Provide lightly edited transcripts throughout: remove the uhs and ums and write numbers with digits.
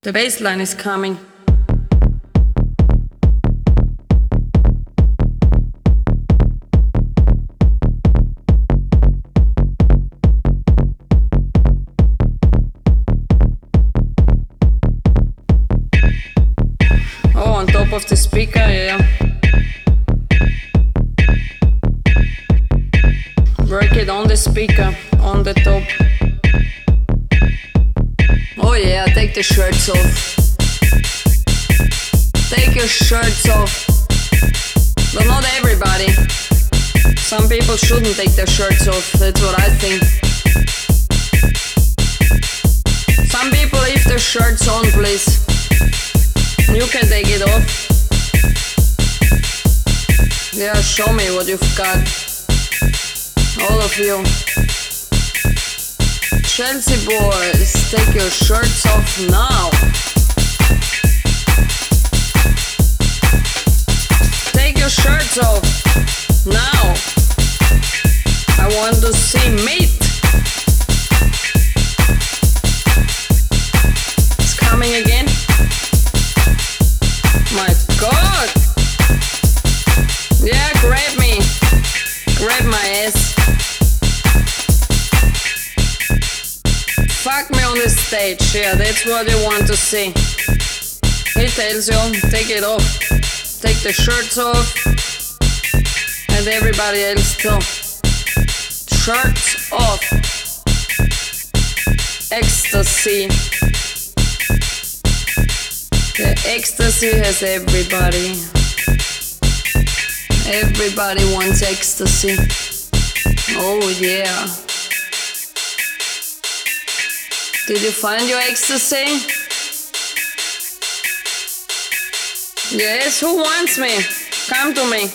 The bass line is coming. Oh, on top of the speaker, yeah. Work it on the speaker, on the top. Oh yeah, take the shirts off. Take your shirts off. But not everybody. Some people shouldn't take their shirts off, that's what I think. Some people leave their shirts on, please. You can take it off. Yeah, show me what you've got. All of you. Chelsea boys, take your shirts off now. Take your shirts off now. I want to see meat. It's coming again. My God. Yeah, grab me. Grab my ass. Fuck me on the stage, yeah, that's what you want to see. He tells you, take it off. Take the shirts off. And everybody else too. Shirts off. Ecstasy. The ecstasy has everybody. Everybody wants ecstasy. Oh yeah. Did you find your ecstasy? Yes, who wants me? Come to me.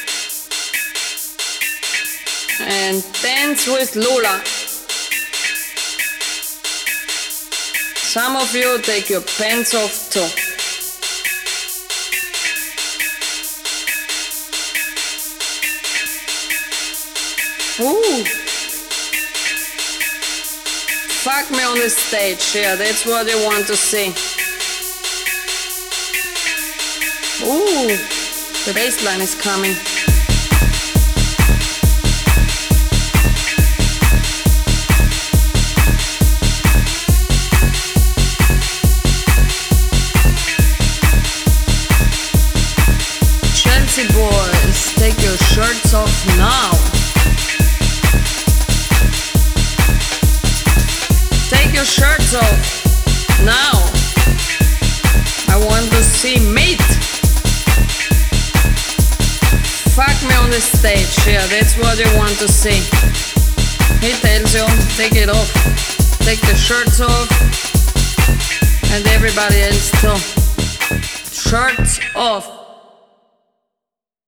And dance with Lula. Some of you take your pants off too. Ooh. Fuck me on the stage, yeah, that's what you want to see. Ooh, the bass line is coming. Chelsea boys, take your shirts off now. Take your shirts off now. I want to see meat. Fuck me on the stage, yeah, that's what you want to see. He tells you, take it off. Take the shirts off. And everybody else too. Shirts off.